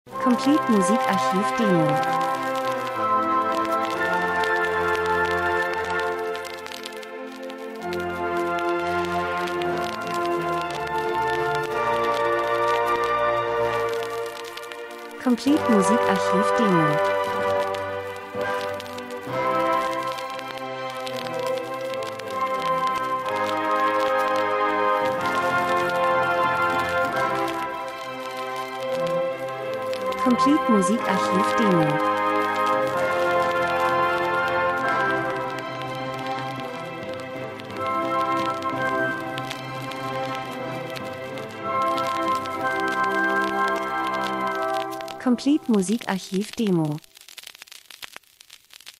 Complete Musikarchiv Demo. Complete Musikarchiv Demo. Complete Musikarchiv Demo. Complete Musikarchiv Demo.